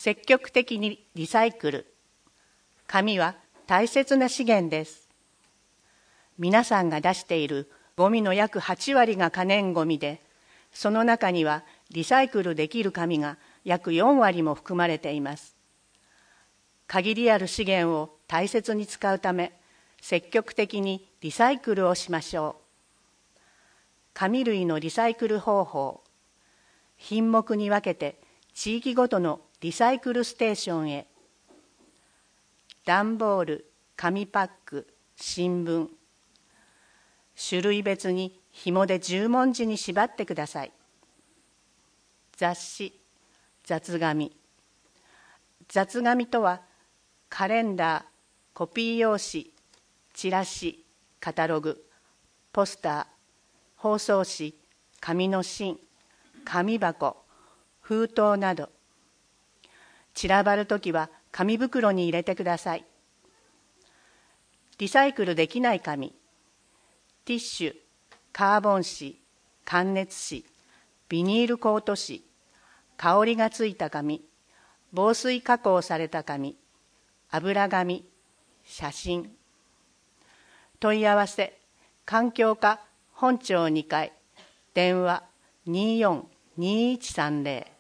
積極的にリサイクル。紙は大切な資源です。皆さんが出しているゴミの約8割が可燃ゴミで、その中にはリサイクルできる紙が約4割も含まれています。限りある資源を大切に使うため、積極的にリサイクルをしましょう。紙類のリサイクル方法。品目に分けて地域ごとのリサイクルステーションへ。段ボール、紙パック、新聞。種類別に紐で十文字に縛ってください。雑誌、雑紙。雑紙とは、カレンダー、コピー用紙、チラシ、カタログ、ポスター、包装紙、紙の芯、紙箱、封筒など。散らばるときは紙袋に入れてください。リサイクルできない紙。ティッシュ、カーボン紙、感熱紙、ビニールコート紙、香りがついた紙、防水加工された紙、油紙、写真。問い合わせ、環境課本庁2階、電話24-2130